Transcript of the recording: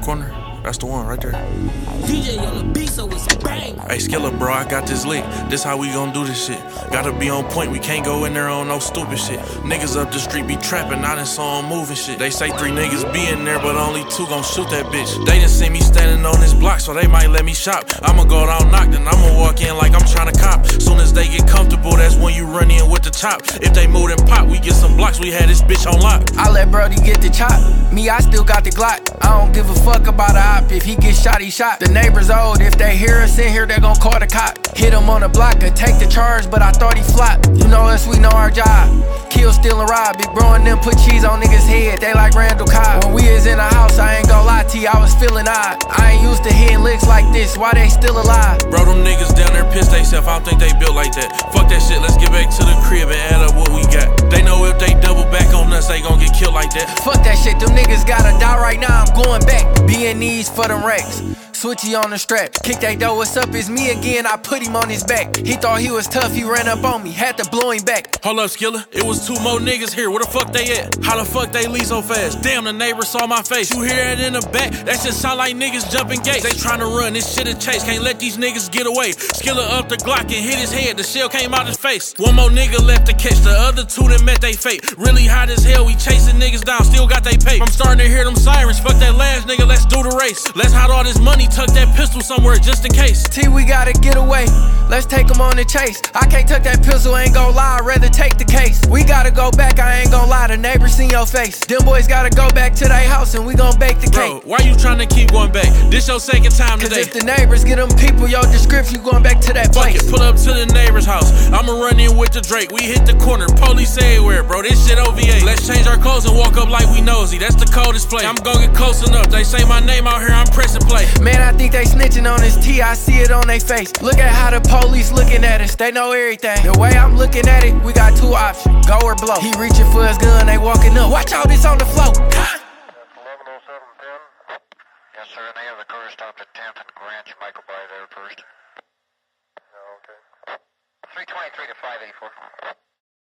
corner. That's the one right there. DJ on the beat, so it's bang. Hey, Skilla, bro, I got this lick. This how we gon' do this shit. Gotta be on point, we can't go in there on no stupid shit. Niggas up the street be trapping, I done saw them moving shit. They say 3 niggas be in there, but only 2 gon' shoot that bitch. They done see me standing on this block, so they might let me shop. I'ma go down knock, then I'ma walk in like I'm tryna cop. Soon as they get comfortable, that's when you run in with the chop. If they move and pop, we get some blocks, we had this bitch on lock. I let Brody get the chop. Me, I still got the Glock. I don't give a fuck about a op. If he get shot, he shot. The neighbors old. If they hear us in here, they gon' call the cop. Hit him on the block and take the charge, but I thought he flopped. You know us, we know our job. Kill, steal, and rob. Big bro and them put cheese on niggas' head. They like Randall Cobb. When we is in the house, I ain't gon' lie to you, I was feeling odd. I ain't used to hitting licks like this. Why they still alive? Bro, them niggas down there pissed they self. I don't think they built like that. Fuck that shit, let's get back to the crib and add up what we got. They know if they double back on us, they gon' get killed like that. Fuck that shit, them niggas gotta die right now. I'm going back. Being these for them wrecks. Switchy on the strap. Kick that door, what's up, it's me again. I put him on his back. He thought he was tough, he ran up on me. Had to blow him back. Hold up, Skilla, it was 2 more niggas here. Where the fuck they at? How the fuck they leave so fast? Damn, the neighbor saw my face. You hear that in the back? That shit sound like niggas jumping gates. They tryna run, this shit a chase. Can't let these niggas get away. Skilla up the Glock and hit his head. The shell came out his face. 1 more nigga left to catch. The other 2 that met they fate. Really hot as hell, we chasing niggas down. Still got they pay. I'm starting to hear them sirens. Fuck that last nigga, let's do the race. Let's hide all this money, tuck that pistol somewhere just in case. T, we gotta get away. Let's take him on the chase. I can't tuck that pistol, ain't gon' lie, I'd rather take the case. We gotta go back, I ain't gon' lie, the neighbors seen your face. Them boys gotta go back to their house and we gon' bake the cake. Bro, why you tryna keep going back? This your second time today. Cause if the neighbors get them people your description, you going back to that Fuck place. it, pull up to the neighbor's house. I'ma run in with the Drake. We hit the corner, police everywhere, bro. This shit OVA. Let's change our clothes and walk up like we nosy. That's the coldest place. I'm gon' get close enough. They say my name out here, I'm pressing play. Man, I think they snitching on this T, I see it on they face. Look at how the police looking at us, they know everything. The way I'm looking at it, we got 2 options, go or blow. He reaching for his gun, they walking up. Watch out, it's on the floor. 1107 Penn. Yes, sir, and they have the car stopped at 10th and Grant. You might go by there first. Okay. 323 to 584.